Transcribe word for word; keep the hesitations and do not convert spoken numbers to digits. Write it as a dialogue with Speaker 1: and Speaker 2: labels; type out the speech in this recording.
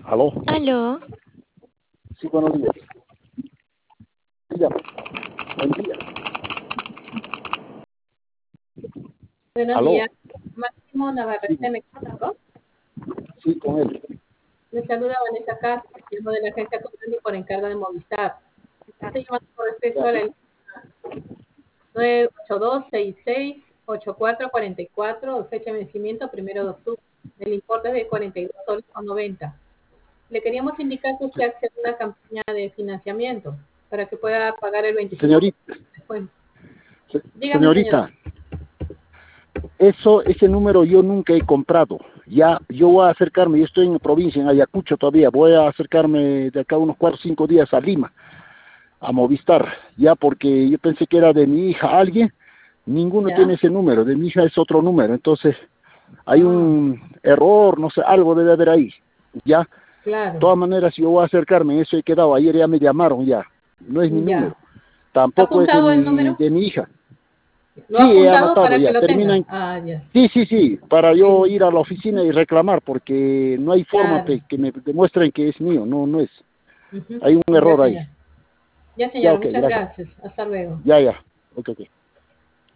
Speaker 1: ¿Aló?
Speaker 2: Aló,
Speaker 1: Sí, buenos días. Dígame. Buen día.
Speaker 3: Buenos
Speaker 1: ¿Aló?
Speaker 3: días, Máximo
Speaker 1: Sí,
Speaker 3: Navarrete México.
Speaker 1: sí, con él.
Speaker 3: Le saluda Vanessa Castro, llamo de la agencia Comundi por encargo de Movistar. Estoy llamando con respecto
Speaker 1: Ya.
Speaker 3: a la nueve ocho dos seis seis ocho cuatro cuatro cuatro, fecha de vencimiento primero de octubre. El importe es de cuarenta y dos soles con noventa. Le queríamos indicar que usted accede a una campaña de financiamiento para que pueda pagar el veinticinco por ciento
Speaker 1: Señorita,
Speaker 3: de descuento.
Speaker 1: se-
Speaker 3: Dígame, señor.
Speaker 1: señorita, eso, ese número yo nunca he comprado. Ya, yo voy a acercarme, yo estoy en la provincia, en Ayacucho todavía, voy a acercarme de acá unos cuatro o cinco días a Lima, a Movistar, ya, porque yo pensé que era de mi hija alguien, ninguno
Speaker 3: ¿Ya?
Speaker 1: tiene ese número, de mi hija es otro número, entonces hay
Speaker 3: Ah,
Speaker 1: un error, no sé, algo debe haber ahí, ya. De
Speaker 3: claro.
Speaker 1: todas maneras, yo voy a acercarme, eso he quedado, ayer ya me llamaron ya, no es mi número,
Speaker 3: Ya. ¿Ha
Speaker 1: tampoco es de
Speaker 3: apuntado el
Speaker 1: mi,
Speaker 3: número?
Speaker 1: de mi hija.
Speaker 3: ¿Lo ha
Speaker 1: Sí, he
Speaker 3: apuntado
Speaker 1: anotado
Speaker 3: para que
Speaker 1: ya,
Speaker 3: lo
Speaker 1: termina
Speaker 3: tenga?
Speaker 1: en...
Speaker 3: Ah, ya.
Speaker 1: Sí, sí, sí, para yo
Speaker 3: En-
Speaker 1: ir a la oficina y reclamar, porque no hay forma
Speaker 3: Claro.
Speaker 1: pe- que me demuestren que es mío, no, no es.
Speaker 3: Ujú.
Speaker 1: Hay un
Speaker 3: Ya,
Speaker 1: error ahí.
Speaker 3: señor. Ya,
Speaker 1: Ya,
Speaker 3: señor.
Speaker 1: ok,
Speaker 3: Muchas
Speaker 1: gracias.
Speaker 3: gracias. Hasta luego.
Speaker 1: Ya, ya. Ok, ok.